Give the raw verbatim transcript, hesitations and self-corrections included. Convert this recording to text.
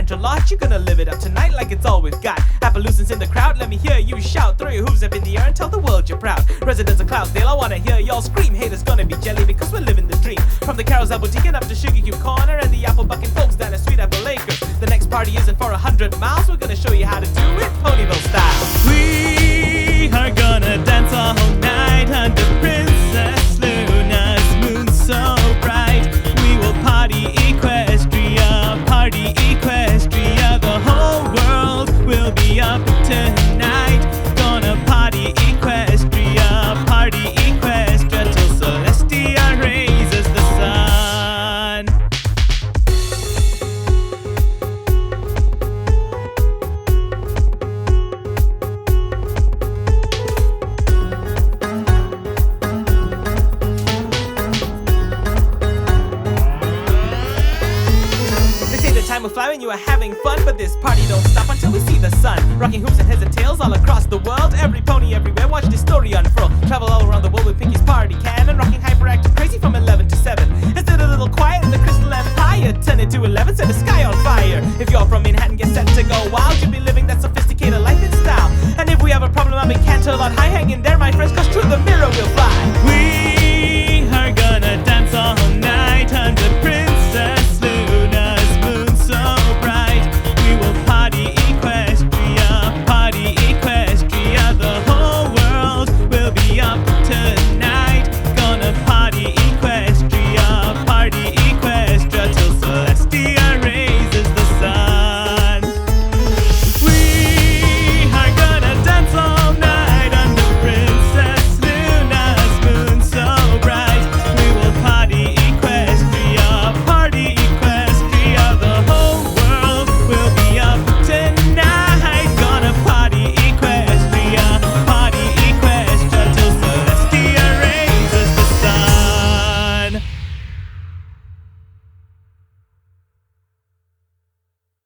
central lodge, you're gonna live it up tonight like it's all we've got. Appaloosans in the crowd, let me hear you shout. Throw your hooves up in the air and tell the world you're proud. Residents of Cloudsdale, I wanna hear y'all scream. Haters gonna be jelly because we're living the dream. From the Carousel Boutique and up to Sugar Cube Corner and the Apple Bucking folks down at Sweet Apple Acres. The next party isn't for a hundred miles, we're gonna show you how to do it Ponyville style. We are gonna dance all night under Princess Luna's moon so bright. We will party Equestria, party Equestria. The whole world will be up tonight. Gonna party Equestria, party Equestria till Celestia raises the sun. Time will fly when you are having fun, but this party don't stop until we see the sun. Rocking hoops and heads and tails all across the world. Every pony everywhere, watch this story unfurl. Travel all around the world with Pinky's party cannon. Rocking hyperactive